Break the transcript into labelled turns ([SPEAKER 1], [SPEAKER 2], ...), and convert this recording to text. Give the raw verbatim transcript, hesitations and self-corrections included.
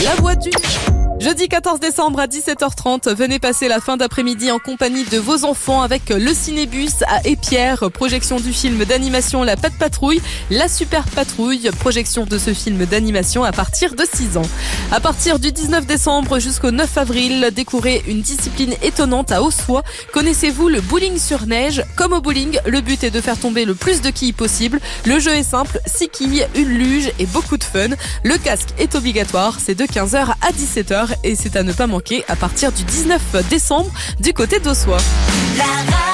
[SPEAKER 1] La voix du... Jeudi quatorze décembre à dix-sept heures trente, venez passer la fin d'après-midi en compagnie de vos enfants avec le Cinébus à Épierre, projection du film d'animation La Patte Patrouille, La Super Patrouille, projection de ce film d'animation à partir de six ans. À partir du dix-neuf décembre jusqu'au neuf avril, découvrez une discipline étonnante à Ossois. Connaissez-vous le bowling sur neige? Comme au bowling, le but est de faire tomber le plus de quilles possible. Le jeu est simple, six quilles, une luge et beaucoup de fun. Le casque est obligatoire, c'est de quinze heures à dix-sept heures et c'est à ne pas manquer à partir du dix-neuf décembre du côté d'Ossois.